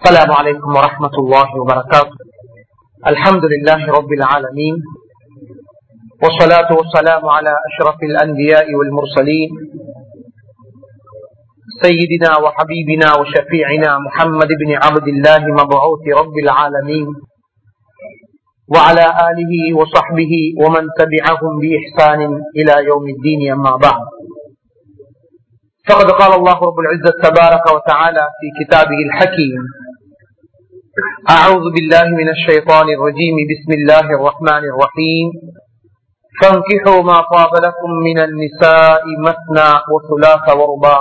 السلام عليكم ورحمة الله وبركاته. الحمد لله رب العالمين، والصلاة والسلام على أشرف الأنبياء والمرسلين سيدنا وحبيبنا وشفيعنا محمد بن عبد الله مبعوث رب العالمين وعلى آله وصحبه ومن تبعهم بإحسان إلى يوم الدين. أما بعد، فقد قال الله رب العزة تبارك وتعالى في كتابه الحكيم: أعوذ بالله من الشيطان الرجيم، بسم الله الرحمن الرحيم، فانكحوا ما طاب لكم من النساء مثنى وثلاث ورباع.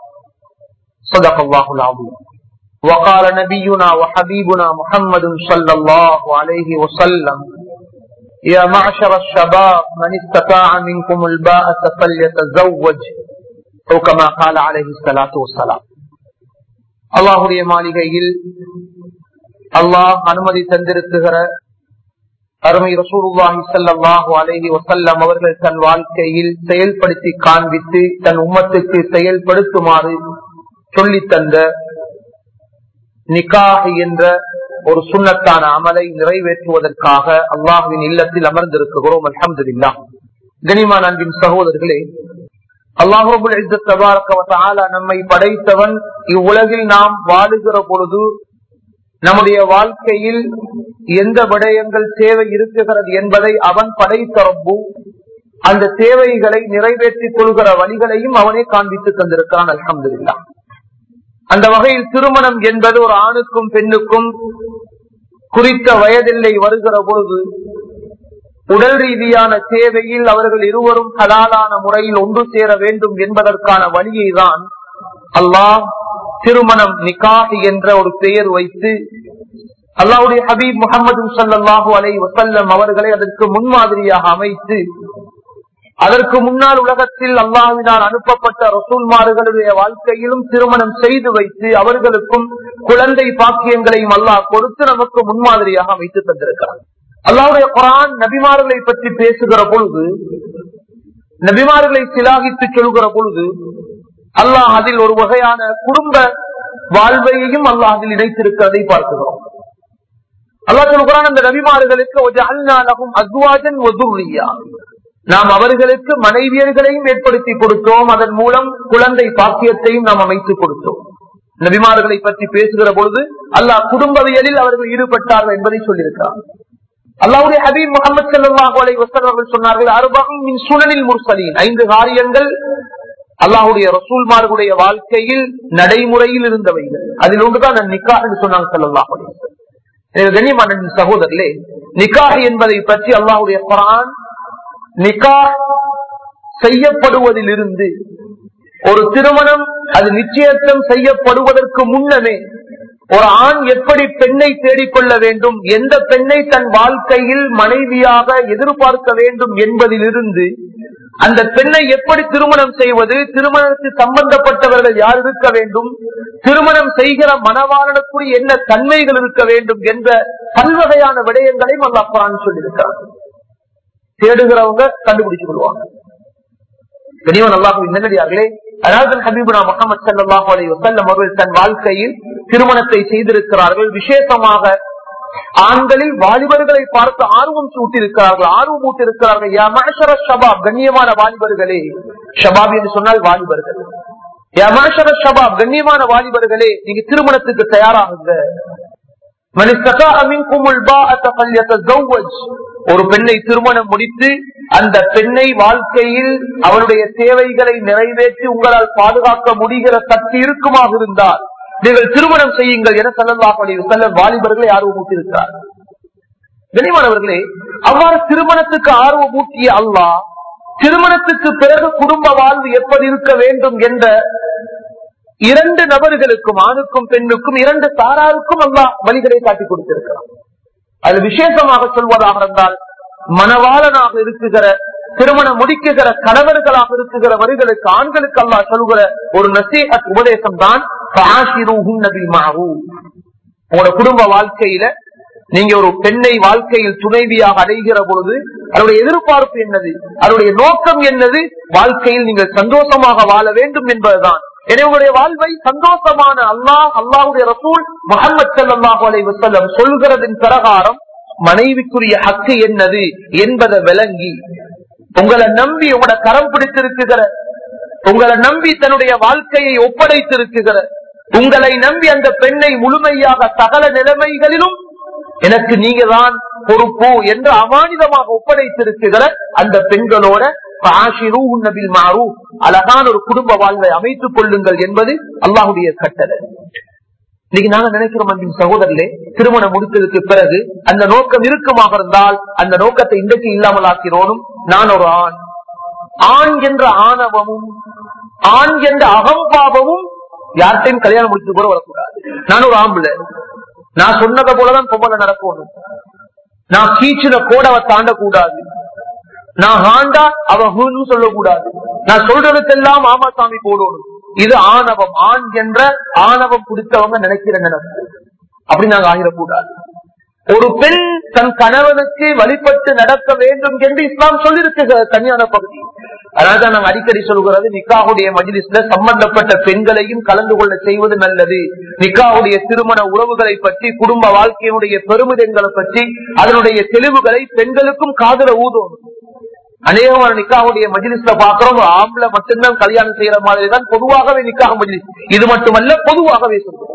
صدق الله العظيم. وقال نبينا وحبيبنا محمد صلى الله عليه وسلم: يا معشر الشباب من استطاع منكم الباءة فليتزوج، أو كما قال عليه الصلاة والسلام. அல்லாஹுடைய மாளிகையில் அல்லாஹ் அனுமதி தந்திருக்கிற அருமை ரசூலுல்லாஹி ஸல்லல்லாஹு அலைஹி வஸல்லம் அவர்கள் தன் வாழ்க்கையில் செயல்படுத்தி காண்பித்து தன் உம்மத்துக்கு செயல்படுத்துமாறு சொல்லி தந்த நிக்காஹ் என்ற ஒரு சுன்னத்தான அமலை நிறைவேற்றுவதற்காக அல்லாஹ்வின் இல்லத்தில் அமர்ந்திருக்கிறோம். அல்ஹம்துலில்லாஹ். கனிமான அன்பின் சகோதரர்களே, அல்லாஹ் ரப்பல் இஸ்ஸத் தபாரக வ தஆலா நம்மை படைத்தவன் இவ்வுலகில் நாம் வாழுகிற பொழுது நம்முடைய வாழ்க்கையில் எந்த விடயங்கள் தேவை இருக்குகிறது என்பதை அவன் படைத்த ரப்பு அந்த தேவைகளை நிறைவேற்றிக் கொள்கிற வழிகளையும் அவனே காண்பித்து தந்திருக்கிறான். அல்ஹம்துலில்லாஹ். அந்த வகையில் திருமணம் என்பது ஒரு ஆணுக்கும் பெண்ணுக்கும் குறித்த வயதில்லை வருகிற பொழுது உடல் ரீதியான தேவையில் அவர்கள் இருவரும் ஹலாலான முறையில் ஒன்று சேர வேண்டும் என்பதற்கான வழியை தான் அல்லாஹ் திருமணம் நிக்காஹ் என்ற ஒரு பெயர் வைத்து அல்லாஹ்வுடைய ஹபீப் முஹம்மது ஸல்லல்லாஹு அலைஹி வஸல்லம் அவர்களை அதற்கு முன்மாதிரியாக அமைத்து அதற்கு முன்னால் உலகத்தில் அல்லாஹ்வினால் அனுப்பப்பட்ட ரசூல்மார்களுடைய வாழ்க்கையிலும் திருமணம் செய்து வைத்து அவர்களுக்கும் குழந்தை பாக்கியங்களையும் அல்லாஹ் கொடுத்து நமக்கு முன்மாதிரியாக அமைத்து தந்திருக்கிறார். அல்லாஹ்வுடைய குர்ஆன் நபிமார்களை பற்றி பேசுகிற பொழுது, நபிமார்களை சிலாகித்து சொல்கிற பொழுது அல்லாஹ் அதில் ஒரு வகையான குடும்ப வாழ்வையையும் அல்லாஹ் அதில் இணைத்திருக்கிறதை பார்க்கிறோம். அல்லாஹ் சொல்கிறான், அந்த நபிமார்களுக்கு நாம் அவர்களுக்கு மனைவியர்களையும் ஏற்படுத்தி கொடுத்தோம், அதன் மூலம் குழந்தை பாக்கியத்தையும் நாம் அமைத்துக் கொடுத்தோம். நபிமார்களை பற்றி பேசுகிற பொழுது அல்லாஹ் குடும்பவியலில் அவர்கள் ஈடுபட்டார்கள் என்பதை சொல்லியிருக்கிறார். அல்லாஹ்வுடைய ஹபீப் முஹம்மது ஸல்லல்லாஹு அலைஹி வஸல்லம் அவர்கள் சொன்னார்கள், அர்பஉன் மின் சுனனில் முர்ஸலீன், 5 காரியங்கள் அல்லாஹ்வுடைய ரசூல்மார்களுடைய வாழ்க்கையில் நடைமுறையில் இருந்தவைகள், அதில் ஒன்றுதான் நிக்காஹ் என்று சொன்னாங்க ஸல்லல்லாஹு அலைஹி வஸல்லம். கண்ணியமான சகோதரர்களே, நிக்காஹ் என்பதை பற்றி அல்லாஹ்வுடைய குர்ஆன் நிக்காஹ் செய்யப்படுவதிலிருந்து ஒரு திருமணம் அது நிச்சயத்தம் செய்யப்படுவதற்கு முன்னமே ஒரு ஆண் எப்படி பெண்ணை தேடிக்கொள்ள வேண்டும், எந்த பெண்ணை தன் வாழ்க்கையில் மனைவியாக எதிர்பார்க்க வேண்டும் என்பதிலிருந்து அந்த பெண்ணை எப்படி திருமணம் செய்வது, திருமணத்துக்கு சம்பந்தப்பட்டவர்கள் யார் இருக்க வேண்டும், திருமணம் செய்கிற மணவாளனுக்குரிய என்ன தன்மைகள் இருக்க வேண்டும் என்ற பல்வகையான விடயங்களையும் அல்லாஹ் குர்ஆன் சொல்லியிருக்கிறார். தேடுகிறவங்க கண்டுபிடிச்சு கொள்வாங்க. கனிவன் அல்லாஹ்வின் நல்லடியார்களே, அதாவது ஹபீபுனா முஹம்மது ஸல்லல்லாஹு அலைஹி வஸல்லம் அவர்கள் தன் வாழ்க்கையில் திருமணத்தை செய்திருக்கிறார்கள். விசேஷமாக ஆண்களில் வாலிபர்களை பார்த்து ஆர்வம் ஊட்டியிருக்கிறார்கள். யா மஅஷர ஷபாப், கண்ணியமான வாலிபர்களே. ஷபாப் என்று சொன்னால் வாலிபர்கள். யா மஅஷர ஷபாப், கண்ணியமான வாலிபர்களே, நீங்க திருமணத்துக்கு தயாராகுங்க. மன் இஸ்ததாஅ மின்குமுல் பாஅத ஃபல்யதஸவ்வஜ், ஒரு பெண்ணை திருமணம் முடித்து அந்த பெண்ணை வாழ்க்கையில் அவளுடைய தேவைகளை நிறைவேற்றி உங்களால் பாதுகாக்க முடிகிற சக்தி இருக்குமாக இருந்தால் நீங்கள் திருமணம் செய்யுங்கள் என ஸல்லல்லாஹு அலைஹி வஸல்லம் வாலிபர்களை ஆர்வமூட்டியிருக்கிறார். கண்ணியமானவர்களே, அவ்வாறு திருமணத்துக்கு ஆர்வமூட்டிய அல்லாஹ் திருமணத்துக்கு பிறகு குடும்ப வாழ்வு எப்படி இருக்க வேண்டும் என்ற 2 நபர்களுக்கும், ஆணுக்கும் பெண்ணுக்கும், 2 சாராருக்கும் அல்லாஹ் வழிகளை காட்டிக் கொடுத்திருக்கிறார். அது விசேஷமாக சொல்வதாக இருந்தால் மணவாளனாக இருக்குகிற, திருமணம் முடிக்குகிற கணவர்களாக இருக்குகிறவர்களுக்கு, ஆண்களுக்கு அல்லாஹ் சொல்கிற ஒரு நசீஹத் உபதேசம் தான் உங்களோட குடும்ப வாழ்க்கையில நீங்க ஒரு பெண்ணை வாழ்க்கையில் துணைவியாக அடைகிற பொழுது அதனுடைய எதிர்பார்ப்பு என்னது, அதனுடைய நோக்கம் என்னது, வாழ்க்கையில் நீங்கள் சந்தோஷமாக வாழ வேண்டும் என்பதுதான். என்னுடைய வாழ்வை சந்தோஷமான அல்லாஹ்வுடைய ரசூல் முஹம்மது ஸல்லல்லாஹு அலைஹி வஸல்லம் சொல்கிறதின் பிரகாரம் மனைவிக்குரிய ஹக்கு என்னது என்பதை விளங்கி, உங்களை நம்பி உங்களோட கரம் பிடித்திருக்குகிற, உங்களை நம்பி தன்னுடைய வாழ்க்கையை ஒப்படைத்திருக்குகிற, உங்களை நம்பி அந்த பெண்ணை முழுமையாக சகல நிலைமைகளிலும் எனக்கு நீங்க தான் பொறுப்பு என்று அமானிதமாக ஒப்படைத்திருக்குகிற அந்த பெண்களோட அழகான ஒரு குடும்ப வாழ்வை அமைத்துக் கொள்ளுங்கள் என்பது அல்லாஹ்வுடைய கட்டளை. இன்னைக்கு நாங்க நினைக்கிறோம் அன்பின் சகோதரர்களே, திருமணம் முடித்ததுக்கு பிறகு அந்த நோக்கம் இருக்குமாக இருந்தால் அந்த நோக்கத்தை இன்றைக்கு இல்லாமல் ஆக்கிறோனும். நான் ஒரு ஆண் என்ற ஆணவமும் ஆண் என்ற அகம்பாவமும் யார்கிட்டையும் கல்யாணம் முடிச்சு கூட வரக்கூடாது. நான் ஒரு ஆம்பளை, நான் சொன்னதை போலதான் பொம்பளை நடக்கணும், நான் கீச்சின கோடவை தாண்டக்கூடாது, நான் ஆண்டா அவன் சொல்லக்கூடாது, நான் சொல்றதுக்கெல்லாம் ஆமாசாமி போடணும். இது ஆணவம். ஆண் என்ற ஆணவம் பிடித்தவங்க நினைக்கிற நினைப்பு. அப்படி நாங்க ஆகிடக்கூடாது. ஒரு பெண் தன் கணவனுக்கு வழிபட்டு நடக்க வேண்டும் என்று இஸ்லாம் சொல்லிருக்கு தனியான பகுதி. அதனால்தான் நாங்க அடிக்கடி சொல்கிறது, நிக்காஹுடைய மஜ்லிஸ்ல சம்பந்தப்பட்ட பெண்களையும் கலந்து கொள்ள செய்வது நல்லது. நிக்காஹுடைய திருமண உறவுகளை பற்றி, குடும்ப வாழ்க்கையினுடைய பெருமிதங்களை பற்றி, அதனுடைய தெளிவுகளை பெண்களுக்கும் காதுல ஊதும். அநேகமான நிக்காஹுடைய மஜ்லிஸ்ல பாக்குறோம், ஆம்பளை மட்டும்தான் கல்யாணம் செய்யற மாதிரி தான் பொதுவாகவே நிக்காஹ் மஜ்லிஸ். இது மட்டுமல்ல, பொதுவாகவே சொல்றோம்.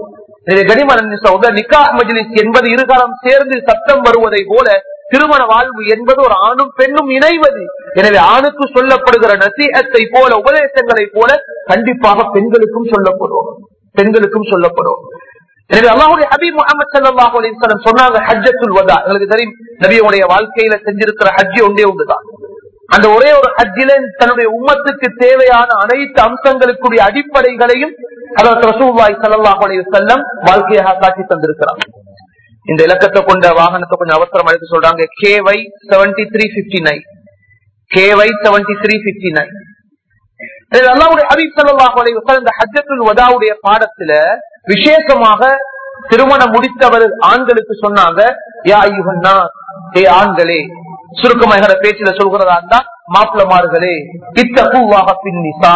நிக்காஹ் மஜ்லிஸ் என்பது இருகாலம் சேர்ந்து சட்டம் வருவதை போல திருமண வாழ்வு என்பது ஒரு ஆணும் பெண்ணும் இணைவது. எனவே ஆணுக்கு சொல்லப்படுகிற நசீஹத்தை போல, உபதேசங்களை போல கண்டிப்பாக பெண்களுக்கும் சொல்லப்படும். எனவே அல்லாஹ்வுடைய ஹபீப் முஹம்மது ஸல்லல்லாஹு அலைஹி வஸல்லம் சொன்னாங்க, ஹஜ்ஜத்துல் வதா. உங்களுக்கு தெரியும், நபியுடைய வாழ்க்கையில செஞ்சிருக்கிற ஹஜ் ஒன்றே ஒன்றுதான். அந்த ஒரே ஒரு ஹஜ்ஜில தன்னுடைய உம்மத்துக்கு தேவையான அனைத்து அம்சங்களுக்குரிய அடிப்படைகளையும் ஹஜ்ரத் ரசூலுல்லாஹி ஸல்லல்லாஹு அலைஹி வஸல்லம் வாழ்க்கையாக காட்டி தந்திருக்கிறார். இந்த இலக்கத்தை கொண்ட வாகனத்தை கொஞ்சம் அவசரம் அழைத்து சொல்றாங்க. KY 7359 KY 7359. அல்லாஹ்வுடைய ஹபீப் ஸல்லல்லாஹு அலைஹி வஸல்லம் இந்த ஹஜ்ஜத்துல் வதாவுடைய பாடத்துல விசேஷமாக திருமணம் முடித்தவர் ஆண்களுக்கு சொன்னாங்க, யா அய்யுஹன்னாஸ், ஏ ஆண்களே, சுருக்கமாக பேச்சில சொல்கிறதா இருந்தா மாப்பிளமார்களே, இத்தகுவாக பின்னிசா,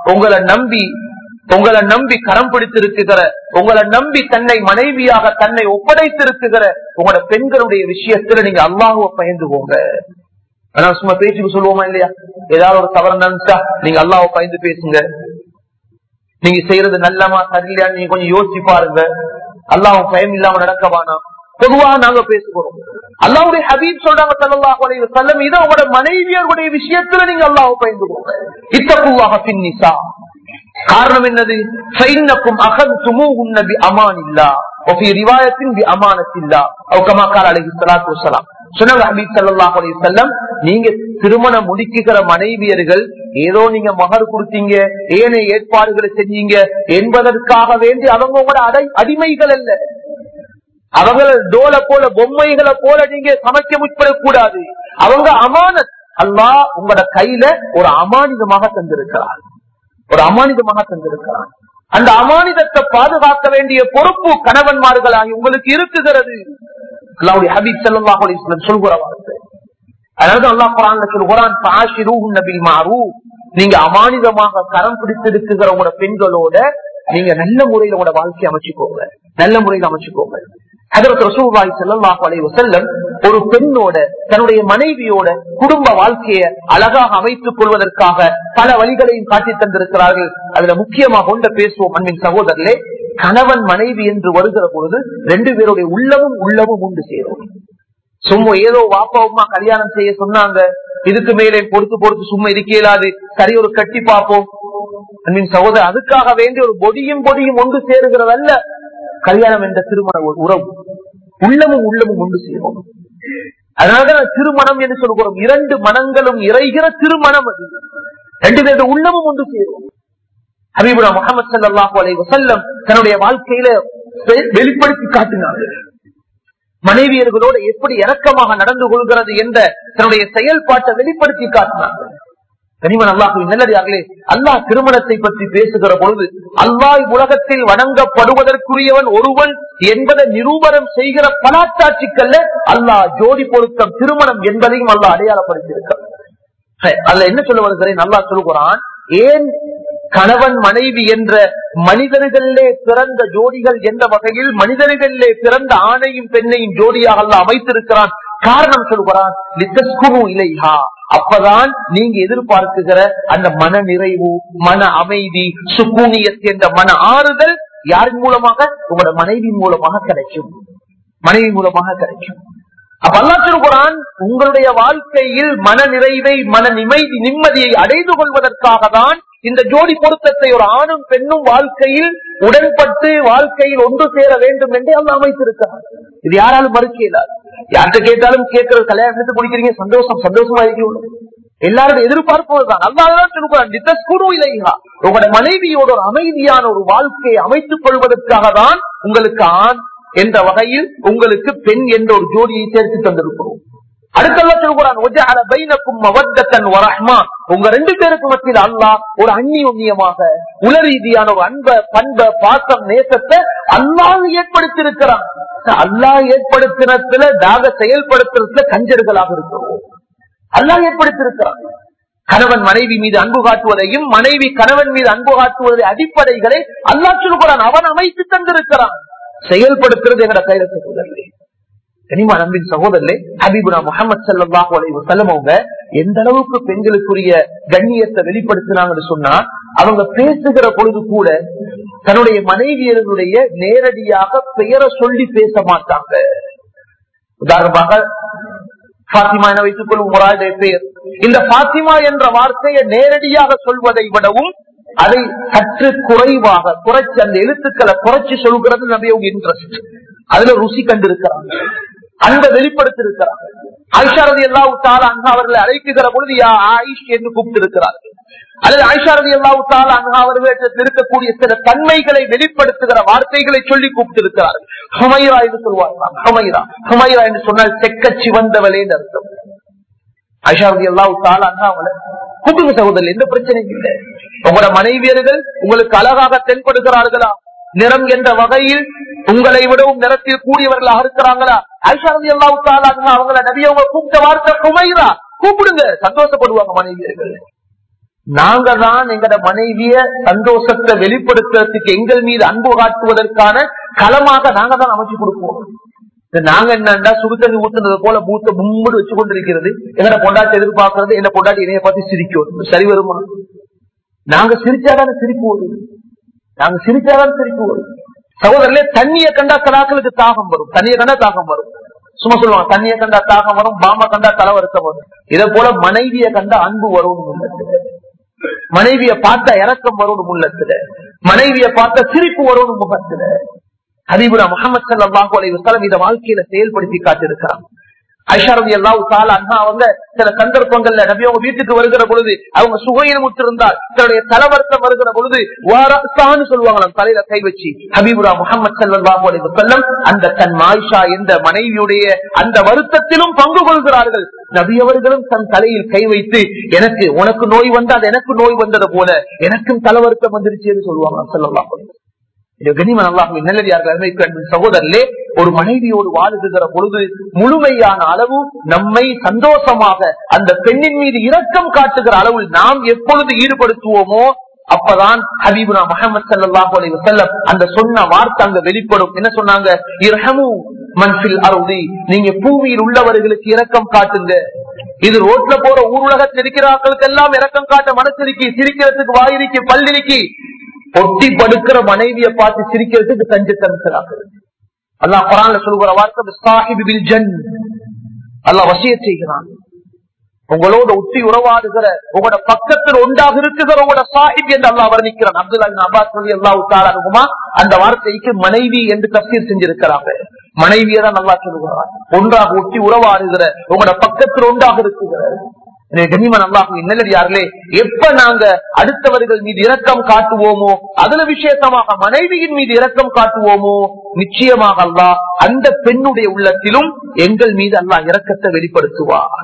உங்களை நம்பி கரம் பிடித்திருக்குகிற, உங்களை நம்பி தன்னை மனைவியாக தன்னை ஒப்படைத்திருக்குகிற உங்களோட பெண்களுடைய விஷயத்துல நீங்க அல்லாஹ்வை பயந்துவோங்க. ஆனா சும்மா பேச்சுக்கு சொல்லுவோமா இல்லையா? ஏதாவது ஒரு தவறு நினைச்சா நீங்க அல்லாஹ்வை பயந்து பேசுங்க. நீங்க செய்யறது நல்லமா சரியில்லையான்னு நீங்க கொஞ்சம் யோசிச்சு பாருங்க. அல்லாஹ் பயம் இல்லாம நடக்கவானா? பொதுவாக நாங்க பேசுகிறோம். அல்லாஹ்வுடைய ஹபீப் சொல்றாங்க ஸல்லல்லாஹு அலைஹி வஸல்லம், இத உங்களோட மனைவியர்களுடைய விஷயத்துல நீங்க அல்லாஹ்வை பயந்துவோங்க. இத்தகுவாக பின்னிசா. காரணம் என்னது? ஃபைன்னக்கும் அகதுமுஹுன்ன பிஅமானில்லாஹ் வஃபீ ரிவாயத்தின் பிஅமானத்தில்லாஹ் அவ் கமா கால அலைஹி ஸலாத்து வஸலாம். சொன்னாங்க ஹபீப் ஸல்லல்லாஹு அலைஹி வஸல்லம், நீங்க திருமணம் முடிக்கிற மனைவியர்கள் ஏதோ நீங்க மகர் கொடுத்தீங்க, ஏனைய ஏற்பாடுகளை செஞ்சீங்க என்பதற்காக வேண்டி அவங்க உங்களோட அடிமைகள் அல்ல. அவங்க டோல போல பொம்மைகளை போல நீங்க சமைக்க முற்படக்கூடாது. அவங்க அமானத். அல்லாஹ் உங்களோட கையில ஒரு அமானிதமாக தந்திருக்கிறார். அந்த அமானிதத்தை பாதுகாக்க வேண்டிய பொறுப்பு கணவன்மார்களாகி உங்களுக்கு இருக்குகிறது. அல்லாஹ்வுடைய ஹபீப் ஸல்லல்லாஹு அலைஹி வஸல்லம் சொல்கிற வார்த்தை. அதாவது அல்லாஹ் குர்ஆன்ல சொல்கிறான், ஃபஆஷிரூஹுன்ன பில் மஅரூஃப், நீங்க அமானிதமாக கரம் பிடித்திருக்கிற உங்களோட பெண்களோட நீங்க நல்ல முறையில உங்களோட வாழ்க்கையை அமைச்சுக்கோங்க, நல்ல முறையில அமைச்சுக்கோங்க. ஹஜ்ரத் ரசூலுல்லாஹி ஸல்லல்லாஹு அலைஹி வஸல்லம் ஒரு பெண்ணோட, தன்னுடைய மனைவியோட குடும்ப வாழ்க்கையை அழகாக அமைத்துக் கொள்வதற்காக பல வழிகளையும் காட்டி தந்திருக்கிறார்கள். அதுல முக்கியமாக ஒன்றை பேசுவோம் அன்பின் சகோதரர்களே. கணவன் மனைவி என்று வருகிற பொழுது ரெண்டு பேருடைய உள்ளமும் உண்டு சேரும். சும்மா ஏதோ வாப்பா உமா கல்யாணம் செய்ய சொன்னாங்க, இதுக்கு மேலே பொறுத்து சும்மா இருக்க இயலாது, சரி ஒரு கட்டி பார்ப்போம் அன்பின் சகோதரர், அதுக்காக வேண்டிய ஒரு பொடியும் ஒன்று சேருகிறதல்ல கல்யாணம் என்ற திருமண உறவு. உள்ளமும் ஒன்று சேரும். அதனாலதான் திருமணம் என்று சொல்கிறோம். இரண்டு மனங்களும் இறைகிற திருமணம் அது. ரெண்டு பேருடைய உள்ளமும் ஒன்று சேரும். ஹபீபுனா முஹம்மது ஸல்லல்லாஹு அலைஹி வஸல்லம் தன்னுடைய வாழ்க்கையில வெளிப்படுத்தி காட்டினார்கள். மனைவியர்களோடு எப்படி இரக்கமாக நடந்து கொள்கிறது என்ற தன்னுடைய செயல்பாட்டை வெளிப்படுத்தி காட்டினார்கள். கனிமன் அல்லாஹ்வின் நல்லடியார்களே, அல்லாஹ் திருமணத்தை பற்றி பேசுகிற பொழுது அல்லாஹ் உலகத்தில் வணங்கப்படுவதற்குரியவன் ஒருவன் என்பதை நிரூபணம் செய்கிற பலாட்சாட்சிக்கல்ல அல்லாஹ் ஜோடி பொருத்தம் திருமணம் என்பதையும் அல்லாஹ் அடையாளப்படுத்தியிருக்கிறார். அல்ல என்ன சொல்ல வருகிறேன்? அல்லாஹ் சொல்லுகிறான், ஏன் கணவன் மனைவி என்ற மனிதர்களிலே பிறந்த ஜோடிகள் என்ற வகையில் மனிதர்களிலே பிறந்த ஆணையும் பெண்ணையும் ஜோடியாக அல்லாஹ் அமைத்திருக்கிறான். காரணம் சொல்கிறான், லிதஸ்குனு இலைஹா, அப்பதான் நீங்க எதிர்பார்க்குகிற அந்த மன நிறைவு, மன அமைதி, சுக்கூனியத் என்ற மன ஆறுதல் யாரின் மூலமாக? உங்களோட மனைவி மூலமாக கிடைக்கும். மனைவி மூலமாக கிடைக்கும். அப்ப அல்லாஹ் சொல்கிறான், உங்களுடைய வாழ்க்கையில் மன நிறைவை, மன நிம்மதியை அடைந்து கொள்வதற்காக தான் இந்த ஜோடி பொருத்தத்தை ஒரு ஆணும் பெண்ணும் வாழ்க்கையில் உடன்பட்டு வாழ்க்கையில் ஒன்று சேர வேண்டும் என்று அல்லாஹ் அமைத்திருக்கிறார். இது யாராலும் மறுக்க இயலாது. யார்கிட்ட கேட்டாலும் கேட்கிற கல்யாணத்தை முடிக்கிறீங்க, சந்தோஷம், சந்தோஷமா இருக்கிறோம், எல்லாரும் எதிர்பார்ப்பதுதான். அல்லாஹ் சொல்கிறான், உங்களோட மனைவியோட ஒரு அமைதியான ஒரு வாழ்க்கையை அமைத்துக் கொள்வதற்காக தான் உங்களுக்கு ஆண் என்ற வகையில் உங்களுக்கு பெண் என்ற ஒரு ஜோடியை சேர்த்து தந்திருக்கிறோம். அடுத்தெல்லாம் சொல்கிறான், உங்க ரெண்டு பேருக்கு மத்தியில் அல்லாஹ் ஒரு அந்நியமாக உல ரீதியான ஒரு அன்ப, பண்ப, பாசம், நேசத்தை அல்லாஹ் ஏற்படுத்தியிருக்கிறான். அல்லாஹ் ஏற்படுத்தினத்துல நாங்க செயல்படுத்துறதுல கஞ்சர்களாக இருக்கிறோம். அல்லாஹ் ஏற்படுத்தியிருக்கிறான். கணவன் மனைவி மீது அன்பு காட்டுவதையும் மனைவி கணவன் மீது அன்பு காட்டுவதை அடிப்படைகளை அல்லாஹ் சொல்கிறான், அவன் அமைத்து தந்திருக்கிறான். செயல்படுத்துறது எங்கட கையில சகோதரர்களே, கனிமா நம்பின் சகோதரர்களே, ஹபீபுனா முஹம்மது ஸல்லல்லாஹு அலைஹி வஸல்லம் அவங்க எந்த அளவுக்கு பெண்களுக்குரிய கண்ணியத்தை வெளிப்படுத்தினாங்கன்னு சொன்னா, அவங்க பேசுகிற பொழுது கூட தன்னுடைய மனைவியர்களுடைய நேரடியாக பெயரை சொல்லி பேச மாட்டாங்க. உதாரணமாக பாத்திமா என வைத்துக் கொள்ளும் ஒரு ஆளுடைய பெயர். இந்த பாத்திமா என்ற வார்த்தையை நேரடியாக சொல்வதை விடவும் அதை சற்று குறைவாக குறைச்சி, அந்த எழுத்துக்களை குறைச்சி சொல்கிறது நபியோட இன்ட்ரெஸ்ட். அதுல ருசி கண்டிருக்கிறாங்க, அன்பை வெளிப்படுத்திருக்கிறாங்க. ஆயிஷா ரலியல்லாஹு தஆலா அன்ஹா அவர்களை அழைக்குகிற பொழுது யா ஆயிஷ் என்று கூப்பிட்டு இருக்கிறார்கள். அல்லது ஆயிஷா ரலியல்லாஹு தஆலா அன்ஹா அவர்களிடத்தில் இருக்கக்கூடிய சில தன்மைகளை வெளிப்படுத்துகிற வார்த்தைகளை சொல்லி கூப்பிட்டு இருக்கிறார்கள். ஹுமைரா என்று சொல்வார்கள். ஹுமைரா என்று சொன்னால் செக்கச்சி வந்தவளே அர்த்தம். ஆயிஷா ரலியல்லாஹு தஆலா அன்ஹா அவங்களை கூப்பிடுங்க சகோதரர், எந்த பிரச்சனையும் இல்லை. உங்களோட மனைவியர்கள் உங்களுக்கு அழகாக தென்படுகிறார்களா? நிறம் என்ற வகையில் உங்களை விடவும் நிறத்தில் கூடியவர்களாக இருக்கிறாங்களா? ஆயிஷா ரலியல்லாஹு தஆலா அன்ஹா அவங்களை நபி அவங்க கூப்பிட்ட வார்த்தை ஹுமைரா, கூப்பிடுங்க, சந்தோஷப்படுவாங்க மனைவியர்கள். நாங்க தான் எங்கட மனைவிய சந்தோஷத்தை வெளிப்படுத்துறதுக்கு எங்கள் மீது அன்பு காட்டுவதற்கான களமாக நாங்க தான் அமைச்சு கொடுப்போம். நாங்க என்னண்டா சுடுதண்ணி ஊத்துனது போல மூத்த மும்முடு வச்சு கொண்டிருக்கிறது. எங்கட பொண்டாட்டி எதிர்பார்க்கறது என்ன பொண்டாட்டி இணைய பார்த்து சிரிக்கும். சரி வருமா? நாங்க சிரிச்சாதான சிரிப்பு வருது. நாங்க சிரிச்சாதான் சிரிப்பு வருது. சகோதரர்களே, தண்ணியை கண்டா கலாக்களுக்கு தாகம் வரும். தண்ணியை கண்டா தாகம் வரும். சும்மா சொல்லுவாங்க, தண்ணியை கண்டா தாகம் வரும், பாமா கண்டா தலைவருத்தம் வரும். இதை போல மனைவியை கண்டா அன்பு வரும் உள்ளத்துல, மனைவியை பார்த்தா இறக்கம் வரும் உள்ளத்துல, மனைவியை பார்த்தா சிரிப்பு வரும் முகத்துல. ஹபீபுனா முஹம்மது ஸல்லல்லாஹு அலைஹி வஸல்லம் இத வாழ்க்கையில செயல்படுத்தி காட்டியிருக்கிறாங்க. ஆயிஷா ரலியல்லாஹு தஆலா அன்ஹா அவங்க சில சந்தர்ப்பங்கள்ல நபி அவங்க வீட்டுக்கு வருகிற பொழுது அவங்க சுகையினம் விட்டிருந்தால் தன்னுடைய தலைவர்த்தம் வருகிற பொழுது வாரத்தான்னு சொல்லுவாங்களாம், தலையில கை வச்சு. ஹபீபுனா முஹம்மது ஸல்லல்லாஹு அலைஹி வஸல்லம் அந்த தன் ஆயிஷா என்ற மனைவியுடைய அந்த வருத்தத்திலும் பங்கு கொள்கிறார்கள். நபி அவர்களும் தன் தலையில் கை வைத்து, எனக்கு உனக்கு நோய் வந்தா அது எனக்கு நோய் வந்தது போல எனக்கும் தலைவருத்தம் வந்துருச்சுன்னு சொல்லுவாங்க ஸல்லல்லாஹு அலைஹி வஸல்லம். சகோதரர்களே, ஒரு மனைவியோடு வாழுகிற பொழுது முழுமையான அளவு நம்மை சந்தோஷமாக அந்த பெண்ணின் மீது இரக்கம் காட்டுகிற அளவில் நாம் எப்பொழுது ஈடுபடுத்துவோமோ அப்பதான் ஹபீபுனா முஹம்மது ஸல்லல்லாஹு அலைஹி வஸல்லம் அந்த சொன்ன வார்த்தை அங்க வெளிப்படும். என்ன சொன்னாங்க? இர்ஹமு மன் ஃபில் அர்தி, நீங்க பூமியில் உள்ளவர்களுக்கு இரக்கம் காட்டுங்க. இது ரோட்ல போற ஊருலகத்தில் இருக்கிறார்களுக்கு எல்லாம் இரக்கம் காட்ட மனசிருக்கி, சிரிக்கிறதுக்கு வாயிருக்கு, பல்லிருக்கி, ஒட்டி படுக்கிற மனைவியை பார்த்து சிரிக்கிறதுக்கு கஞ்சத்தனுக்கிறாங்க. அல்லாஹ் குர்ஆன்ல சொல்கிற வார்த்தை சாஹிபி பில் ஜன், அல்லாஹ் வசியத் செய்கிறான். உங்களோட ஒட்டி உறவாடுகிற, உங்களோட பக்கத்தில் ஒன்றாக இருக்குகிற உங்களோட சாஹிப் என்று அல்லாஹ் வர்ணிக்கிறான். அப்துல்லாஹ் இப்னு அப்பாஸ் ரலியல்லாஹு தஆலா அன்ஹுமா அந்த வார்த்தைக்கு மனைவி என்று தஃசீர் செஞ்சிருக்கிறாங்க. மனைவியை தான் அல்லாஹ் சொல்கிறான், ஒன்றாக ஒட்டி உறவாடுகிற, உங்களோட பக்கத்தில் ஒன்றாக இருக்குகிற. கனிமன் அல்லாஹ்வின் நல்லடியார்களே, எப்ப நாங்க அடுத்தவர்கள் மீது இரக்கம் காட்டுவோமோ, அதுல விசேஷமாக மனைவியின் மீது இரக்கம் காட்டுவோமோ, நிச்சயமாக அல்லாஹ் அந்த பெண்ணுடைய உள்ளத்திலும் எங்கள் மீது அல்லாஹ் இரக்கத்தை வெளிப்படுத்துவார்.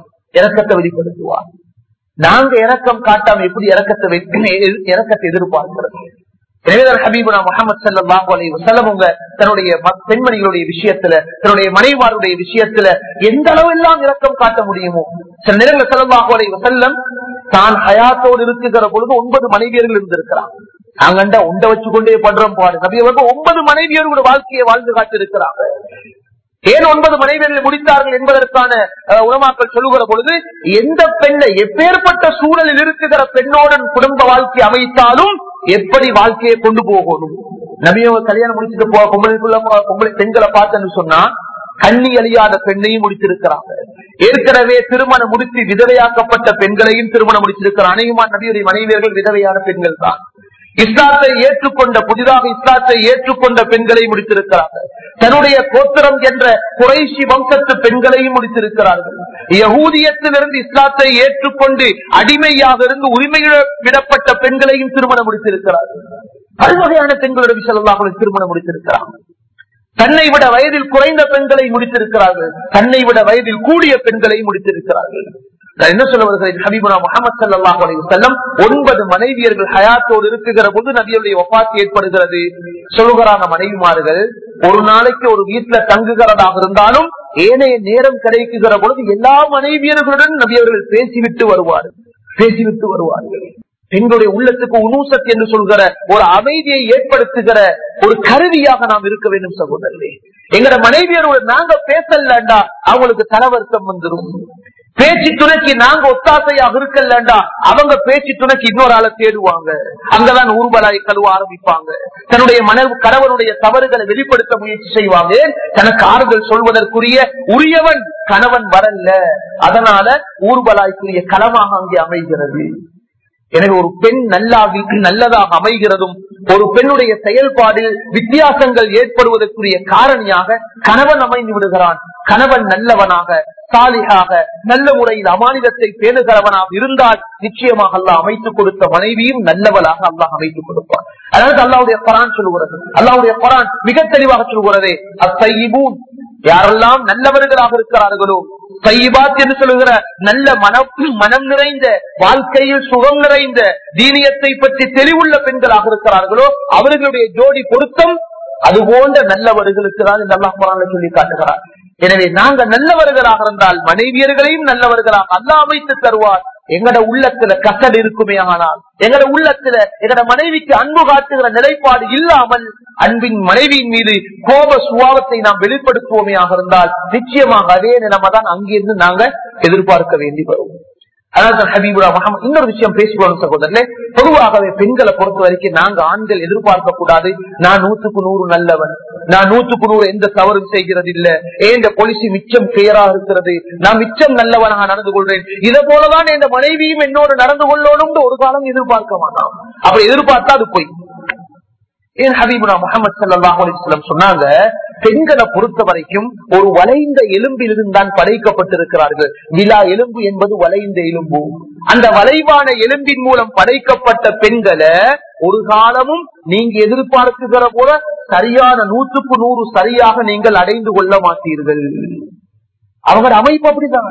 நாங்க இரக்கம் காட்டாம எப்படி இரக்கத்தை எதிர்பார்க்கிறது? ஹபீபுனா முஹம்மது ஸல்லல்லாஹு அலைஹி வஸல்லம் தன்னுடைய பெண்மணிகளுடைய விஷயத்துல, தன்னுடைய மனைவிமாருடைய விஷயத்துல எந்த அளவு எல்லாம் இரக்கம் காட்ட முடியுமோ, சில நேரங்கள் ஸல்லல்லாஹு அலைஹி வஸல்லம் தான் ஹயாத்தோடு இருக்குகிற பொழுது 9 மனைவியர்கள் இருந்திருக்கிறார். நாங்கண்டா உண்டை வச்சுக்கொண்டே பண்றோம் பாரு. நபி அவர்கள் 9 மனைவியர்களோட வாழ்க்கையை வாழ்ந்து காட்டிருக்கிறாங்க. ஏன் 9 மனைவியர்களை முடித்தார்கள் என்பதற்கான உலமாக்கள் சொல்லுகிற பொழுது, எந்த பெண்ணை எப்பேற்பட்ட சூழலில் இருக்குகிற பெண்ணோடு குடும்ப வாழ்க்கை அமைத்தாலும் எப்படி வாழ்க்கையை கொண்டு போகணும். நபியவங்க கல்யாணம் முடிச்சுட்டு பொம்பளை பெண்களை பார்த்தேன்னு சொன்னா கண்ணி அழியாத பெண்ணையும் முடித்திருக்கிறாங்க. ஏற்கனவே திருமணம் முடித்து விதவையாக்கப்பட்ட பெண்களையும் திருமணம் முடித்திருக்கிறார். அநேகமான நபியுடைய மனைவியர்கள் விதவையான பெண்கள் தான். இஸ்லாத்தை ஏற்றுக்கொண்ட புதிதாக இஸ்லாத்தை ஏற்றுக்கொண்ட பெண்களை முடித்திருக்கிறார்கள். தன்னுடைய கோத்திரம் என்ற குறைஷி வம்சத்து பெண்களையும் முடித்திருக்கிறார்கள். யகூதியத்திலிருந்து இஸ்லாத்தை ஏற்றுக்கொண்டு அடிமையாக இருந்து உரிமையில விடப்பட்ட பெண்களையும் திருமணம் முடித்திருக்கிறார்கள். பல்வகையான பெண்களுடைய ஸல்லல்லாஹு அலைஹி திருமணம் முடித்திருக்கிறார்கள். தன்னை விட வயதில் குறைந்த பெண்களை முடித்திருக்கிறார்கள். தன்னை விட வயதில் கூடிய பெண்களை முடித்திருக்கிறார்கள். நான் என்ன சொல்ல வருகிறேன், ஹபீபுனா முஹம்மது ஸல்லல்லாஹு அலைஹி வஸல்லம் 9 மனைவியர்கள் ஹயாத்தோடு இருக்குகிற போது நபியுடைய வஃபாத் ஏற்படுகிறது. சொல்லுகிறான மனைவிமார்கள் ஒரு நாளைக்கு ஒரு வீட்டுல தங்குகிறதாக இருந்தாலும் ஏனைய நேரம் கிடைக்குகிற பொழுது எல்லா மனைவியர்களுடன் நபியவர்கள் பேசிவிட்டு வருவார்கள். பெண்களுடைய உள்ளத்துக்கு உனூசத் என்று சொல்கிற ஒரு அமைதியை ஏற்படுத்துகிற ஒரு கருவியாக நாம் இருக்க வேண்டும் சகோதரர்களே. எங்கட மனைவியரோட நாங்க பேசலண்டா அவங்களுக்கு தலவர்த்தம் வந்துடும். பேச்சு துணைக்கு நாங்க ஒத்தாசையாக இருக்கலண்டா அவங்க பேச்சு துணைக்கு இன்னொரு ஆளை தேடுவாங்க. அங்கதான் ஊர்வலாய் கழுவ ஆரம்பிப்பாங்க. தன்னுடைய கணவனுடைய தவறுகளை வெளிப்படுத்த முயற்சி செய்வாங்க. தனக்கு ஆறுதல் சொல்வதற்குரிய உரியவன் கணவன் வரல, அதனால ஊர்வலாய்க்குரிய களமாக அங்கே அமைகிறது. எனவே ஒரு பெண் நல்லதாக அமைகிறதும் ஒரு பெண்ணுடைய செயல்பாடில் வித்தியாசங்கள் ஏற்படுவதற்குரிய காரணியாக கணவன் அமைந்து விடுகிறான். கணவன் நல்லவனாக சாலிஹாக நல்ல முறையில் அமானிதத்தை பேணுகிறவனாக இருந்தால் நிச்சயமாக அல்லாஹ் அமைத்துக் கொடுத்த மனைவியும் நல்லவளாக அல்லாஹ் அமைத்துக் கொடுப்பார். அதாவது அல்லாஹ்வுடைய குர்ஆன் சொல்கிறது, அல்லாஹ்வுடைய குர்ஆன் மிக தெளிவாக சொல்கிறதே, அஸ்ஸய்யிபூன், யாரெல்லாம் நல்லவர்களாக இருக்கிறார்களோ, தையிபாத் என்று சொல்லுகிற நல்ல மனம் நிறைந்த வாழ்க்கையில் சுகம் நிறைந்த தீனியத்தை பற்றி தெளிவுள்ள பெண்களாக இருக்கிறார்களோ அவர்களுடைய ஜோடி பொருத்தம் அது போன்ற நல்லவர்களுக்கு தான் இந்த அல்லாஹ் குர்ஆனில் சொல்லி காட்டுகிறார். எனவே நாங்க நல்லவர்களாக இருந்தால் மனைவியர்களையும் நல்லவர்களாக அல்லாஹ் அமைத்து தருவார். எங்கட உள்ளத்துல கசடு இருக்குமே ஆனால், எங்கட உள்ளத்துல எங்கட மனைவிக்கு அன்பு காட்டுகிற நிலைப்பாடு இல்லாமல் அன்பின் மனைவியின் மீது கோப சுபாவத்தை நாம் வெளிப்படுத்துவோமே ஆக இருந்தால் நிச்சயமாக அதே நிலைமை தான் அங்கிருந்து நாங்க எதிர்பார்க்க வேண்டி வரும். அதான் ஹபீபுல்லா முஹம்மது இன்னொரு விஷயம் பேசிக்கொள்ளும் சகோதரர்களே. பொதுவாகவே பெண்களை பொறுத்த வரைக்கும் நாங்க ஆண்கள் எதிர்பார்க்க கூடாது, நான் 100க்கு 100 நல்லவன், நான் 100க்கு 100 எந்த தவறும் செய்கிறது இல்ல, இந்த பொலிசி மிச்சம் கிளியரா இருக்கிறது, நான் மிச்சம் நல்லவனாக நடந்து கொள்றேன், இதை போலதான் என் மனைவியும் என்னோடு நடந்து கொள்ளணும் ஒரு காலம் எதிர்பார்க்க மாட்டான். அப்படி எதிர்பார்த்தா அது போய் ஏன் ஹபீபுனா முஹம்மது ஸல்லல்லாஹு அலைஹி வஸல்லம் சொன்னாங்க, பெண்களை பொறுத்த வரைக்கும் ஒரு வளைந்த எலும்பில் இருந்தான் படைக்கப்பட்டிருக்கிறார்கள். விலா எலும்பு என்பது வளைந்த எலும்பு. அந்த வளைவான எலும்பின் மூலம் படைக்கப்பட்ட பெண்களை ஒரு காலமும் நீங்க எதிர்பார்க்குகிற போல சரியான 100க்கு 100 சரியாக நீங்கள் அடைந்து கொள்ள மாட்டீர்கள். அவங்க அமைப்பு அப்படிதான்.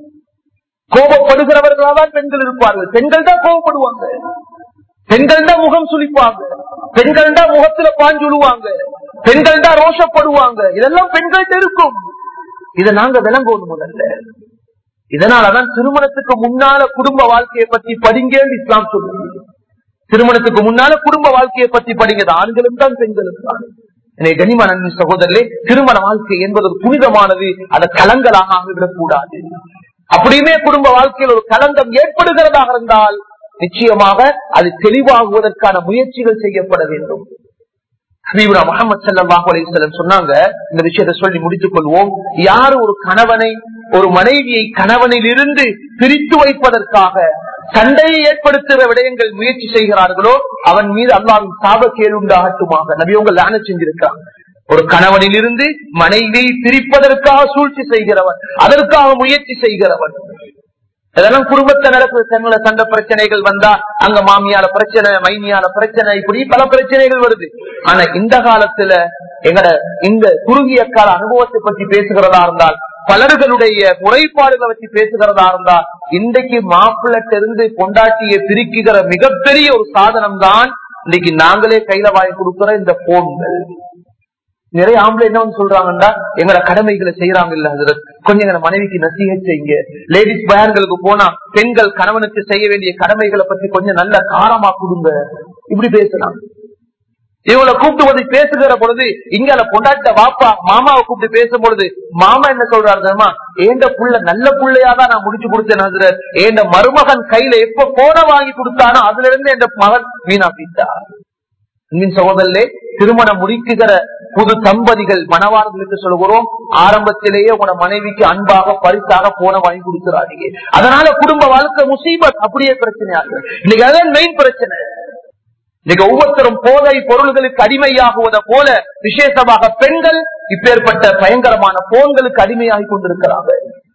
கோபப்படுகிறவர்களாதான் பெண்கள் இருப்பார்கள். பெண்கள் தான் கோபப்படுவாங்க, பெண்கள் தான் முகம் சுளிப்பாங்க, பெண்கள் தான் முகத்துல பாஞ்சுழுவாங்க, பெண்கள் தான் ரோஷப்படுவாங்க. இதெல்லாம் பெண்கள்ட்ட இருக்கும். இதை நாங்க விளங்குவோம் முதல்ல. இதனாலதான் திருமணத்துக்கு முன்னால குடும்ப வாழ்க்கையை பற்றி படிங்க இஸ்லாம் சொல்லுது. திருமணத்துக்கு முன்னால குடும்ப வாழ்க்கையை பற்றி படிங்க, ஆண்களும் தான் பெண்களும் தான். கனிமான சகோதரர்களே, திருமண வாழ்க்கை என்பது ஒரு புனிதமானது, அதை கலங்கலாக ஆகிவிடக் கூடாது. அப்படியுமே குடும்ப வாழ்க்கையில் ஒரு கலங்கம் ஏற்படுகிறதாக இருந்தால் நிச்சயமாக அது தெளிவாகுவதற்கான முயற்சிகள் செய்யப்பட வேண்டும். ஹபீபுனா முஹம்மது ஸல்லல்லாஹு அலைஹி வஸல்லம் சொன்னாங்க, இந்த விஷயத்தை சொல்லி முடித்துக் கொள்வோம். யார் ஒரு கணவனை ஒரு மனைவியை கணவனில் இருந்து பிரித்து வைப்பதற்காக சண்டையை ஏற்படுத்துகிற விடயங்கள் முயற்சி செய்கிறார்களோ அவன் மீது அல்லாஹ்வின் சாபக்கேடு உண்டாகட்டுமாக நபி அவங்க லானத் செஞ்சிருக்கிறாங்க. ஒரு கணவனில் இருந்து மனைவியை பிரிப்பதற்காக சூழ்ச்சி செய்கிறவன், அதற்காக முயற்சி செய்கிறவன், அதெல்லாம் குடும்பத்தை நடக்கிற தங்கள சண்டை பிரச்சனைகள் வந்தா அங்க மாமியால பிரச்சனை, மைனியால பிரச்சனை, இப்படி பல பிரச்சனைகள் வருது. ஆனா இந்த காலத்துல எங்கட இந்த குறுகிய கால அனுபவத்தை பற்றி பேசுகிறதா இருந்தால், பலர்களுடைய முறைப்பாடுகளை பற்றி பேசுகிறதா இருந்தால், இன்றைக்கு மாப்பிள்ளை இருந்து கொண்டாட்டியை பிரிக்குகிற மிகப்பெரிய ஒரு சாதனம் தான் இன்னைக்கு நாங்களே கையில வாங்கி கொடுக்கிற இந்த போன்கள். நிறைய ஆம்பளை என்ன சொல்றாங்கன்னா எங்களோட கடமைகளை செய்யறாங்க இல்ல ஹஜ்ரத், கொஞ்சம் எங்க மனைவிக்கு நசீஹத் செய்யுங்க. லேடிஸ் பயான்களுக்கு போனா பெண்கள் கணவனுக்கு செய்ய வேண்டிய கடமைகளை பத்தி கொஞ்சம் நல்ல காரமா கொடுங்க, இப்படி பேசலாம். இவங்களை கூப்பிட்டு வந்து பேசுகிற பொழுது இங்க பொண்டாட்ட வாப்பா மாமாவை கூப்பிட்டு பேசும் பொழுது மாமா என்ன சொல்றாரு தெரியுமா, ஏண்ட புள்ள நல்ல புள்ளையாதான் நான் முடிச்சு கொடுத்தேன் ஹஜ்ரத், ஏண்ட மருமகன் கையில எப்ப போன வாங்கி கொடுத்தானோ அதுல இருந்து என் மகன் வீணா போயிட்டா. சகோதரே, திருமணம் முடிக்குகிற புது தம்பதிகள் மணவாளர்களுக்கு சொல்கிறோம், ஆரம்பத்திலேயே உங்களோட மனைவிக்கு அன்பாக பரிசாக போன வாங்கி கொடுக்கிறாங்க. அதனால குடும்ப வாழ்க்கை முசீபத் அப்படியே பிரச்சனையாக இன்னைக்கு அதான் மெயின் பிரச்சனை. இன்னைக்கு ஒவ்வொருத்தரும் போதை பொருள்களுக்கு அடிமையாகுவதை போல விசேஷமாக பெண்கள் இப்பேற்பட்ட பயங்கரமான போன்களுக்கு அடிமையாகி கொண்டிருக்கிறாங்க.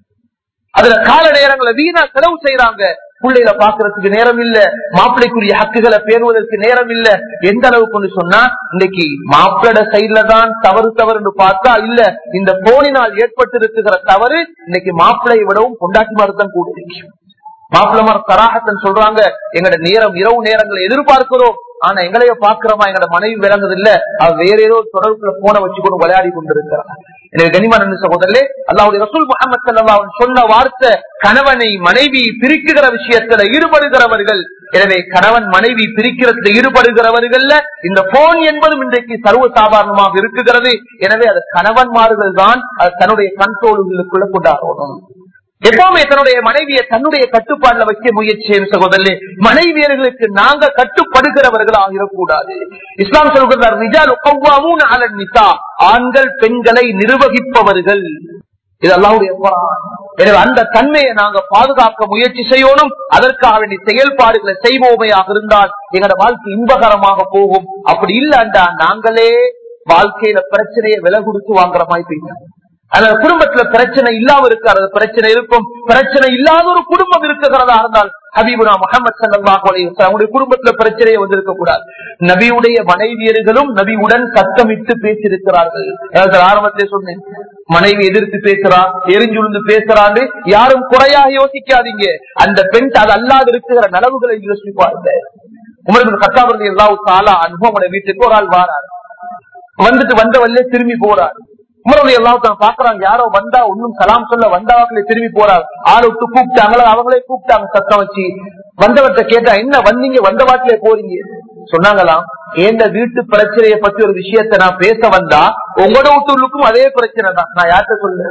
அதுல கால நேரங்களை வீணா செலவு செய்யறாங்க. பிள்ளைகளை பாக்குறதுக்கு நேரம் இல்ல, மாப்பிள்ளைக்குரிய ஹக்குகளை பேணுவதற்கு நேரம் இல்ல. எந்த அளவுக்கு சொன்னா இன்னைக்கு மாப்பிள்ளை சைட்ல தான் தவறு பார்த்தா இல்ல, இந்த போனினால் ஏற்பட்டிருக்கிற தவறு இன்னைக்கு மாப்பிள்ளையை விடவும் பொண்டாட்டிமாரு தான் கூட இருக்கு. மாப்பிள்ளமார் தராகத்தன் சொல்றாங்க, எங்களோட நேரம் இரவு நேரங்களை எதிர்பார்க்கிறோம், ஆனா எங்களைய பாக்குறோமா எங்களோட மனைவி விளங்குது இல்ல, அவ வேற ஏதோ தொடர்புல போன வச்சுக்கொண்டு விளையாடி கொண்டிருக்கிறார். எனவே கனிமான சகோதரர்களே, அல்லாஹ்வுடைய ரசூல் முஹம்மது ஸல்லல்லாஹு அலைஹி வஸல்லம் சொன்ன வார்த்தை கணவனை மனைவி பிரிக்குகிற விஷயத்துல ஈடுபடுகிறவர்கள். எனவே கணவன் மனைவி பிரிக்கிறதுல ஈடுபடுகிறவர்கள் இந்த போன் என்பதும் இன்றைக்கு சர்வ சாதாரணமாக இருக்குகிறது. எனவே அது கணவன்மார்கள் தான் அது தன்னுடைய கண்ட்ரோலுக்குள்ள கொண்டாடணும். எப்பவுமே தன்னுடைய மனைவியை தன்னுடைய கட்டுப்பாடுல வைக்க முயற்சி சகோதரர்களே, மனைவியர்களுக்கு நாங்க கட்டுப்படுகிறவர்கள் ஆகிடக்கூடாது. இஸ்லாம் சொல்கிறார், ரிஜாலு கவ்வாமூன அலன் நிசா, ஆண்கள் பெண்களை நிர்வகிப்பவர்கள். இது அல்லாஹ்வுடைய குர்ஆன். எனவே அந்த தன்மையை நாங்க பாதுகாக்க முயற்சி செய்யணும். அதற்காக வேண்டிய செயல்பாடுகளை செய்வோமையாக இருந்தால் எங்களோட வாழ்க்கை இன்பகரமாக போகும். அப்படி இல்லண்டா நாங்களே வாழ்க்கையில பிரச்சனையை விலை கொடுத்து வாங்குற மாதிரி போயிட்டோம். அதனால குடும்பத்துல பிரச்சனை இல்லாம இருக்காது, பிரச்சனை இருக்கும். பிரச்சனை இல்லாத ஒரு குடும்பம் இருக்கிறதா இருந்தால் ஹபீபுனா முஹம்மது ஸல்லல்லாஹு அலைஹி வஸல்லம் அவருடைய குடும்பத்துல பிரச்சனையே வந்திருக்க கூடாது. நபியுடைய மனைவியர்களும் நபியுடன் சத்தமிட்டு பேசியிருக்கிறார்கள். ஆரம்பத்திலே சொன்னேன், மனைவி எதிர்த்து பேசுறா, எரிஞ்சுழுந்து பேசுறான்னு யாரும் குறையாக யோசிக்காதீங்க. அந்த பெண் அது அல்லாது இருக்கிற நலவுகளை யோசிப்பாருங்க. உமர் இப்னு கத்தாப் ரலியல்லாஹு தஆலா அன்ஹு அவருடைய வீட்டுக்கு ஒரு ஆள் வாரார். வந்துட்டு வந்த வழியே திரும்பி போறார். உமர் எல்லாத்தையும் பாக்குறாங்க, யாரோ வந்தா ஒன்னும் சலாம் சொல்ல வந்தவாக்களே திரும்பி போறாரு. ஆளை விட்டு கூப்பிட்டாங்களா, அவங்களே கூப்பிட்டாங்க சத்தம் வச்சு. வந்தவர்கிட்ட கேட்டா, என்ன வந்தீங்க வந்த வாக்கிலே போறீங்க? சொன்னாங்களாம், எந்த வீட்டு பிரச்சனையை பத்தி ஒரு விஷயத்த நான் பேச வந்தா உங்களோட வீட்டுக்கும் அதே பிரச்சனை தான். நான் யார்கிட்ட சொல்ல,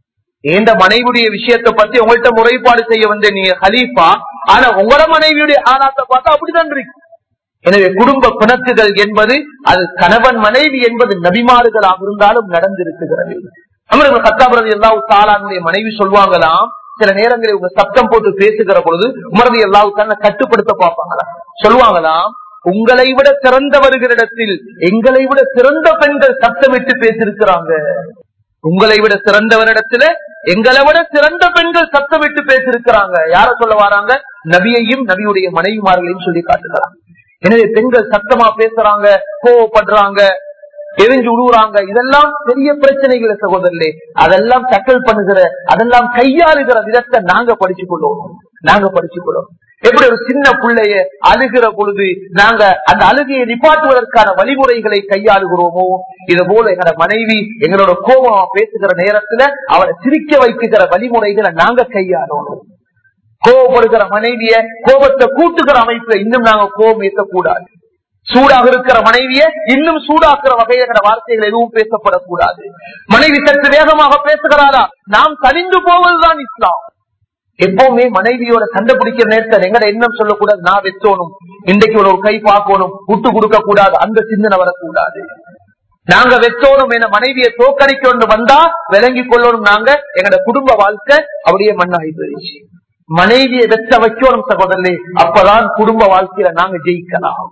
எந்த மனைவியுடைய விஷயத்தை பத்தி உங்கள்கிட்ட முறைப்பாடு செய்ய வந்தேன், நீங்க ஹலீஃபா, ஆனா உங்களோட மனைவியுடைய ஆனாத்தை பார்த்தா அப்படிதான் இருக்கு. எனவே குடும்ப பிணக்குகள் என்பது அது கணவன் மனைவி என்பது நபிமார்களாக இருந்தாலும் நடந்திருக்கிறது. அமர் இப்னு கத்தாப் ரலியல்லாஹு தஆலா அன்ஹுடைய மனைவி சொல்வாங்களாம், சில நேரங்களில் உங்க சப்தம் போட்டு பேசுகிற பொழுது உமர் ரலியல்லாஹு தஆலா கட்டுப்படுத்த பார்ப்பாங்களாம். சொல்லுவாங்களாம், உங்களை விட சிறந்தவர்களிடத்தில் எங்களை விட சிறந்த பெண்கள் சத்தமிட்டு பேசியிருக்கிறாங்க. உங்களை விட சிறந்தவரிடத்துல எங்களை விட சிறந்த பெண்கள் சத்தமிட்டு பேசியிருக்கிறாங்க. யார சொல்ல வராங்க? நபியையும் நபியுடைய மனைவிமார்களையும் சொல்லி காட்டுகிறாங்க. எனவே பெண்கள் சத்தமா பேசுறாங்க, கோவப்படுறாங்க, எரிஞ்சு விடுறாங்க, இதெல்லாம் பெரிய பிரச்சனைகளை சகோதரர்களே. அதெல்லாம் டக்கல் பண்ணுகிற, அதெல்லாம் கையாளுகிற விதத்தை நாங்க படிச்சுக்கொள்வோம். எப்படி ஒரு சின்ன பிள்ளைய அழுகிற பொழுது நாங்க அந்த அழுகையை நிப்பாட்டுவதற்கான வழிமுறைகளை கையாளுகிறோமோ, இது போல எங்களோட மனைவி எங்களோட கோபமா பேசுகிற நேரத்துல அவரை சிரிக்க வைக்குகிற வழிமுறைகளை நாங்க கையாளணும். கோபப்படுகிற மனைவிய கோபத்தை கூட்டுகிற அமைப்புல இன்னும் நாங்க கோபம் ஏற்றக்கூடாது. சூடாக இருக்கிற மனைவிய இன்னும் சூடாக்குற வகையில வார்த்தைகள் எதுவும் பேசப்படக்கூடாது. மனைவி சற்று வேகமாக பேசுகிறாரா, நாம் தனிந்து போவதுதான் இஸ்லாம். எப்பவுமே மனைவியோட சண்டை பிடிக்கிற நேரத்தில் எங்கட எண்ணம் சொல்லக்கூடாது, நான் வெச்சோனும், இன்றைக்கு ஒரு கை பார்க்கணும், விட்டு கொடுக்க கூடாது, அந்த சிந்தனை வரக்கூடாது. நாங்க வெச்சோனும் என மனைவியை தோக்கடிக்க வந்தா விளங்கி கொள்ளணும், நாங்க எங்கட குடும்ப வாழ்க்கை அப்படியே மண்ணாகி போயிடுச்சு. மனைவியை வெச்ச வைக்கணும் சகோதரர்களே, அப்பதான் குடும்ப வாழ்க்கையில நாங்க ஜெயிக்கலாம்.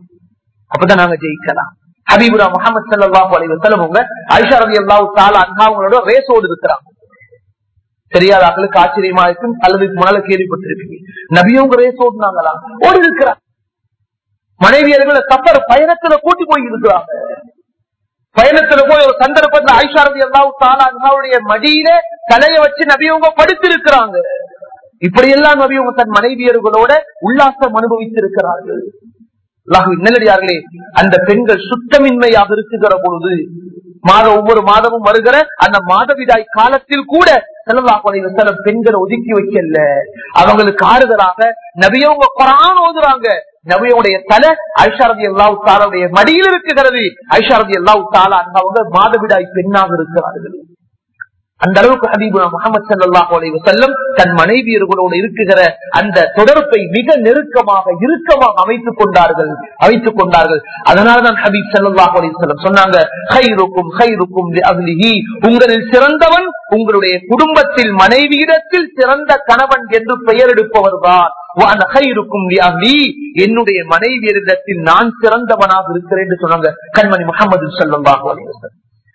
ஹபீபுனா முஹம்மது ஸல்லல்லாஹு அலைஹி வஸல்லம் ஆயிஷா ரலியல்லாஹு தஆலா அன்ஹா அவங்களோட ரேஸோடு இருக்கிறாங்க. தெரியாத ஆட்களுக்கு ஆச்சரியமா இருக்கும், அல்லது முன்னால கேள்விப்பட்டிருப்பீங்க. நபியவங்க ரேஸ் ஓடுனாங்களா, ஓடி இருக்கிறாங்க. மனைவியர்களை சஃபர் பயணத்துல கூட்டி போய் இருக்கிறாங்க. பயணத்துல போய் ஒரு சந்தர்ப்பத்தில் ஆயிஷா ரலியல்லாஹு தஆலா அன்ஹாவுடைய மடியில தலைய வச்சு நபியவங்க படுத்திருக்கிறாங்க. இப்படியெல்லாம் நபியவங்க தன் மனைவியர்களோட உல்லாசம் அனுபவித்திருக்கிறார்கள். நல்லடியார்களே, அந்த பெண்கள் சுத்தமின்மையாக இருக்குகிற பொழுது ஒவ்வொரு மாதமும் வருகிற அந்த மாதவிடாய் காலத்தில் கூட ஸல்லல்லாஹு அலைஹி வஸல்லம் பெண்களை ஒதுக்கி வைக்கல. அவங்களுக்கு ஆறுதலாக நபியவங்க குர்ஆன் ஓதுறாங்க. நபியுடைய தலை ஆயிஷா ரலியல்லாஹு தஆலாவுடைய மடியில் இருக்குகிறது. ஆயிஷா ரலியல்லாஹு தஆலா அவங்க மாதவிடாய் பெண்ணாக இருக்கிறார்கள். அந்த அளவுக்கு ஹபீபுனா முஹம்மது ஸல்லல்லாஹு அலைஹி வஸல்லம் தன் மனைவியர்களோடு இருக்குகிற அந்த தொடர்பை மிக நெருக்கமாக இறுக்கமாக அமைத்துக் கொண்டார்கள். அதனால்தான் ஹபீப் ஸல்லல்லாஹு அலைஹி வஸல்லம் சொன்னாங்க, கைருக்கும் கைருக்கும் லிஅஹ்லிஹி, உங்களில் சிறந்தவன் உங்களுடைய குடும்பத்தில் மனைவியிடத்தில் சிறந்த கணவன் என்று பெயர் எடுப்பவர்தான். வஅன கைருக்கும் லிஅஹ்லி, என்னுடைய மனைவியரிடத்தில் நான் சிறந்தவனாக இருக்கிறேன் என்று சொன்னாங்க கண்மணி முஹம்மது ஸல்லல்லாஹு அலைஹி வஸல்லம்.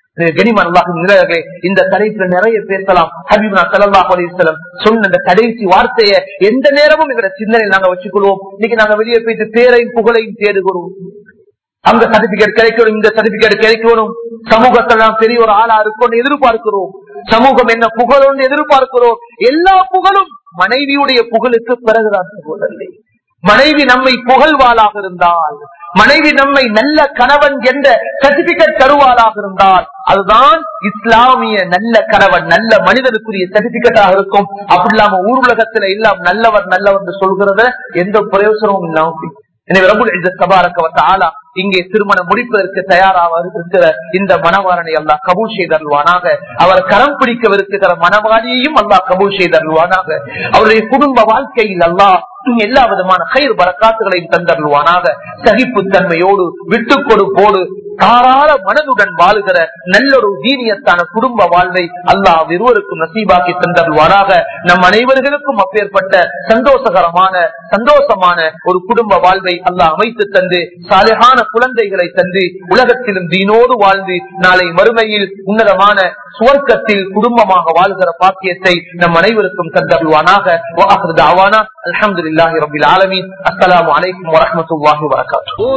இந்த தலைப்புல நிறைய பேசலாம். ஹபீபுனா ஸல்லல்லாஹு அலைஹி வஸல்லம் சொன்ன இந்த கடைசி வார்த்தையை எந்த நேரமும் எங்க சிந்தனையில் நாங்க வச்சுக்கொள்வோம். இன்னைக்கு நாங்க வெளியே போயிட்டு பேரையும் புகழையும் தேடுகிறோம். அந்த சர்டிபிகேட் கிடைக்கணும், இந்த சர்டிபிகேட் கிடைக்கணும், சமூகத்தில் நாம் பெரிய ஒரு ஆளா இருக்கணும் எதிர்பார்க்கிறோம். சமூகம் என்ன புகழும் எதிர்பார்க்கிறோம். எல்லா புகழும் மனைவியுடைய புகழுக்கு பிறகுதான் சகோதரர்களே. மனைவி நம்மை புகழ்வாளாக இருந்தால், மனைவி நம்மை நல்ல கணவன் என்ற சர்டிபிகேட் தருவாளாக இருந்தால், அதுதான் இஸ்லாமிய நல்ல கணவன் நல்ல மனிதனுக்குரிய சர்டிபிகேட்டாக இருக்கும். அப்படி இல்லாம ஊர் உலகத்துல எல்லாம் நல்லவர் சொல்கிறத எந்த பிரயோசனமும் இல்லாம. எனவே ரப்புல் இஸ்ஸத் தபாரக வ தஆலா இங்கே திருமணம் முடிப்பதற்கு தயாராக இருக்கிற இந்த மணவாளனை அல்லாஹ் கபூல் செய்தருள்வானாக. அவர் கரம் பிடிக்கவிருக்கிற மணவாளியையும் அல்லாஹ் கபூல் செய்தருள்வானாக. அவருடைய குடும்ப வாழ்க்கையில் அல்லாஹ் எல்லா விதமான கைர் பரக்காத்துகளையும் தந்தருள்வானாக. சகிப்புத்தன்மையோடு விட்டு கொடுப்போடு தாராள மனதுடன் வாழுகிற நல்லொரு தீனியத்தான குடும்ப வாழ்வை அல்லாஹ் இருவருக்கும் நசீபாக்கி தந்தருள்வானாக. நம் அனைவர்களுக்கும் அப்பேற்பட்ட சந்தோஷமான ஒரு குடும்ப வாழ்வை அல்லாஹ் அமைத்து தந்து சாலிஹான குழந்தைகளை தந்து உலகத்திலும் தீனோடு வாழ்ந்து நாளை மறுமையில் உன்னதமான சுவர்க்கத்தில் குடும்பமாக வாழ்கிற பாக்கியத்தை நம் அனைவருக்கும் தந்தருள்வானாக. அல்ஹம்துலில்லாஹி ரப்பில் ஆலமீன். அஸ்ஸலாமு அலைக்கும் வரஹ்மத்துல்லாஹி வபரகாத்துஹு.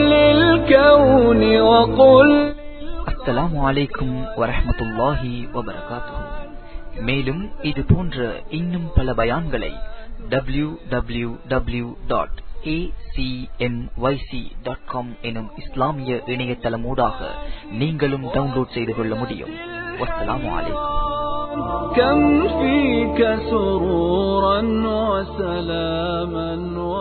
அஸ்ஸலாமு அலைக்கும் வரஹ்மத்துல்லாஹி வபரகாத்துஹு. மேலும் இது போன்ற இன்னும் பல பயான்களை www.acmyc.com எனும் இஸ்லாமிய இணையதளமூடாக நீங்களும் டவுன்லோட் செய்து கொள்ள முடியும். வஸ்ஸலாமு அலைக்கும். كم فيك سرورا وسلاما